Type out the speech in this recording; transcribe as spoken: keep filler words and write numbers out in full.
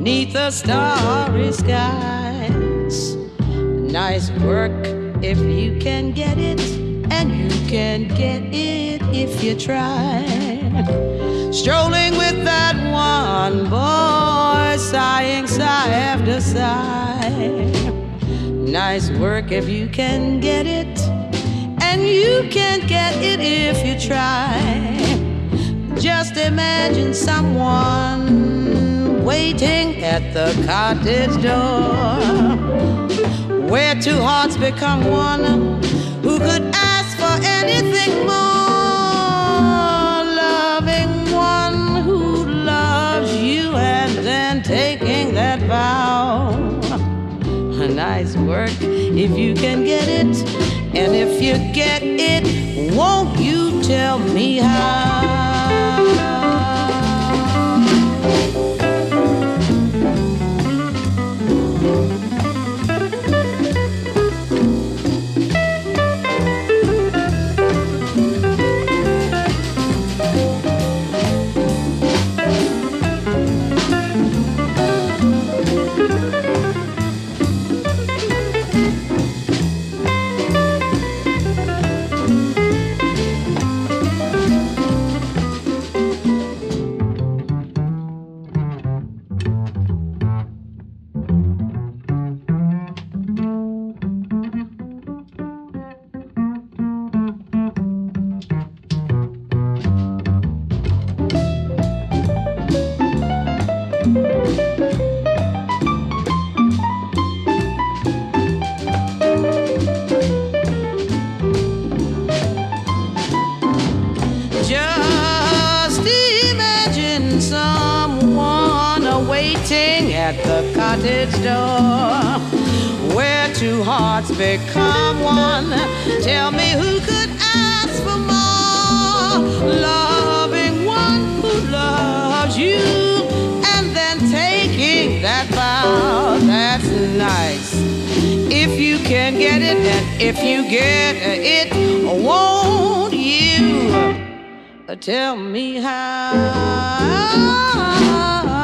neath the starry skies. Nice work if you can get it, and you can get it if you try. Strolling with that one boy, sighing sigh after sigh. Nice work if you can get it, and you can get it if you try. Just imagine someone waiting at the cottage door, where two hearts become one, who could ask for anything more. Loving one who loves you and then taking that vow. Nice work if you can get it, and if you get it, won't you tell me how? At the cottage door, where two hearts become one. Tell me who could ask for more? Loving one who loves you and then taking that vow. That's nice if you can get it, and if you get it, won't you tell me how?